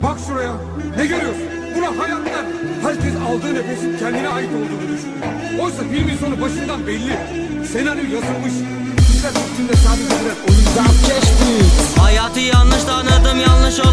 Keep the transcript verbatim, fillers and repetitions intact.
Bak şuraya. Ne görüyorsun? Buna hayat der. Herkes aldığı nefesin kendine ait olduğunu düşünüyor. Oysa filmin sonu başından belli. Senaryo yazılmış. Bizler üstünde sadece birer oyuncu. Hayatı yanlış tanıdım, yanlış